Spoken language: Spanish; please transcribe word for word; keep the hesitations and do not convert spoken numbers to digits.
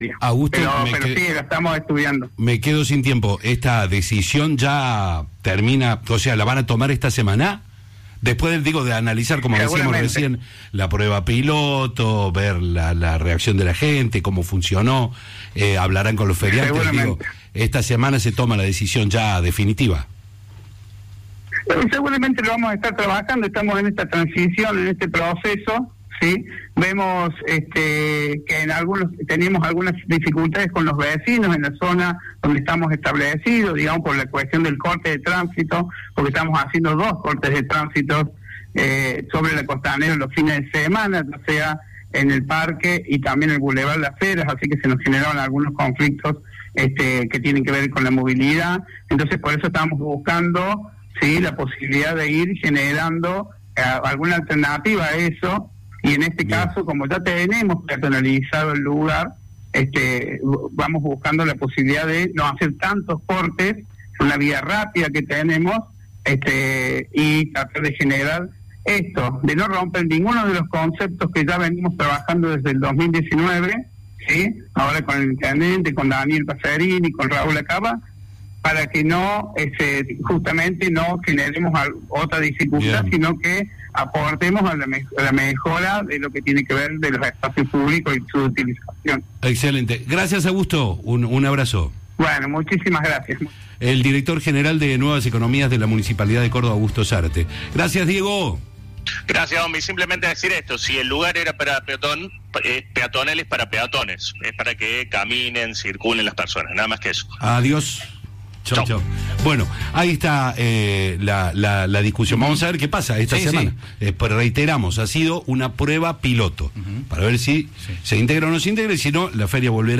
Augusto, pero, me pero qued- sí, la estamos estudiando. Me quedo sin tiempo. ¿Esta decisión ya termina, o sea, la van a tomar esta semana? Después, del, digo, de analizar, como decíamos recién, la prueba piloto, ver la, la reacción de la gente, cómo funcionó, eh, hablarán con los feriantes. Digo, esta semana se toma la decisión ya definitiva. Pero seguramente lo vamos a estar trabajando, estamos en esta transición, en este proceso, ¿sí? Vemos este, que en algunos tenemos algunas dificultades con los vecinos en la zona donde estamos establecidos, digamos, por la cuestión del corte de tránsito, porque estamos haciendo dos cortes de tránsito eh, sobre la costanera los fines de semana, ya sea en el parque y también en el Boulevard Las Heras, así que se nos generaron algunos conflictos este, que tienen que ver con la movilidad. Entonces, por eso estamos buscando, sí, la posibilidad de ir generando eh, alguna alternativa a eso. Y en este Bien. caso, como ya tenemos personalizado el lugar, este, vamos buscando la posibilidad de no hacer tantos cortes, una vía rápida que tenemos, este, y tratar de generar esto, de no romper ninguno de los conceptos que ya venimos trabajando desde el dos mil diecinueve, ¿sí? Ahora con el intendente, con Daniel Pasarini, con Raúl Acaba, para que no, este, justamente no generemos otra dificultad, Bien. sino que aportemos a la, me a la mejora de lo que tiene que ver de los espacios públicos y su utilización. Excelente. Gracias, Augusto. Un, un abrazo. Bueno, muchísimas gracias. El director general de Nuevas Economías de la Municipalidad de Córdoba, Augusto Zárate. Gracias, Diego. Gracias, hombre. Simplemente decir esto, si el lugar era para peatón, eh, peatonal es para peatones, es para que caminen, circulen las personas, nada más que eso. Adiós. Chau, chau. Bueno, ahí está eh, la, la, la discusión. Vamos a ver qué pasa esta sí, semana. Sí. Eh, pues reiteramos, ha sido una prueba piloto, uh-huh. para ver si sí. se integra o no se integra, y si no, la feria volverá.